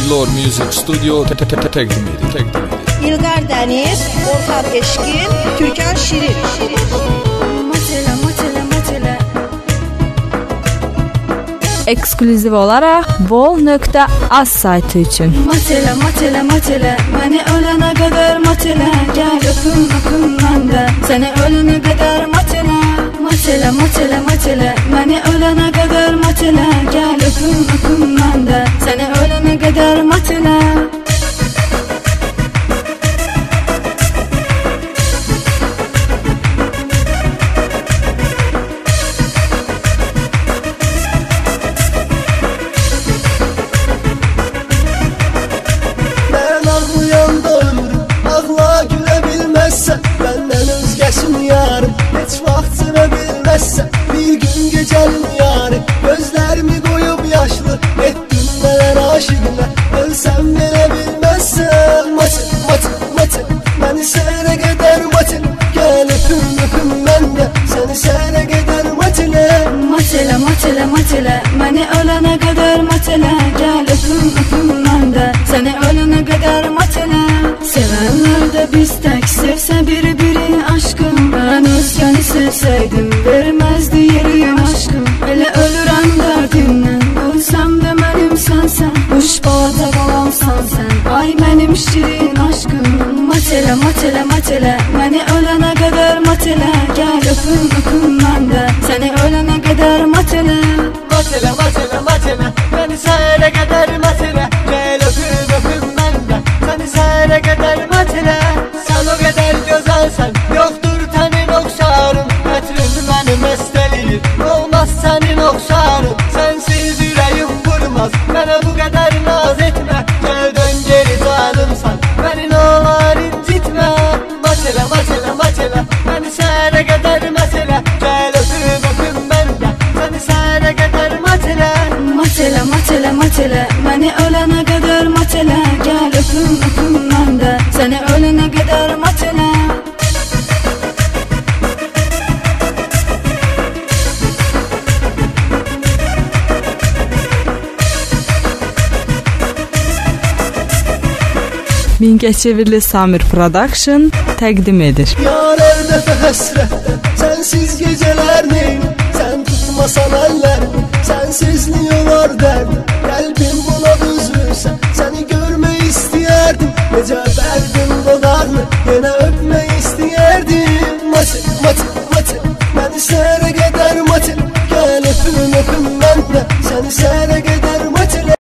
Lore Music Studio təqdim edir. İlqar Dəniz, Orxan Eşkin, Türkan Şirin. Eksklüziv olaraq Vol.az saytı üçün. Matele, məni ölənə qədər matele, gəl öpüm məndə, səni ölənə qədər matele. Matele, məni ölənə qədər matele, gəl öpüm məndə, səni ölənə qədər matele. Benden özgeçim yarım, hiç vaxtını bilmezsen bir gün gecelim yarım, gözlerimi koyup yaşlı ettim neler aşığına, ölsem bile bilmezsen. Mate, beni sene kadar mate, gel öpüm ben de seni sene kadar matele. Matele, beni ölene kadar matele, gel öpüm ben de seni ölene kadar matele. Sevenler de biz tek sevse biri aşkım, ben özgəni sevseydim vermezdi yerim aşkım. Elə ölürəm dərdimdən, ölsəm də mənim sənsən, uç bağda qalansan sən, ay mənim şirin aşkım. Matele, məni ölənə qədər matele, gəl öpüm məndə, səni ölənə qədər matele. Matele, məni sənə qədər matele, gəl öpüm məndə, səni sənə qədər matele. Sen o kadar güzelsen, yoktur tenin okşarım, etrin beni mest eləyir, olmaz senin okşarım. Sensiz yüreğim vurmaz, bana bu kadar naz etme, gel dön geri canımsan, beni ne olur incitme. Matele, beni sənə qədər mesele, gel öpüm bende, seni sənə qədər matele. Matele, beni ölene kadar matele, gel öpüm bende, seni ölene kadar matele. Mingəçevirli Samir Production təqdim edir. Yar evde həsrətdə, sensiz geceler neyim, sen tutmasan ellerimi, sensizliği var derdim. Kalbim buna üzülse, seni görmeyi istiyerdim, gece verdim dolarını, yine öpmeyi istiyerdim. Mate, beni sen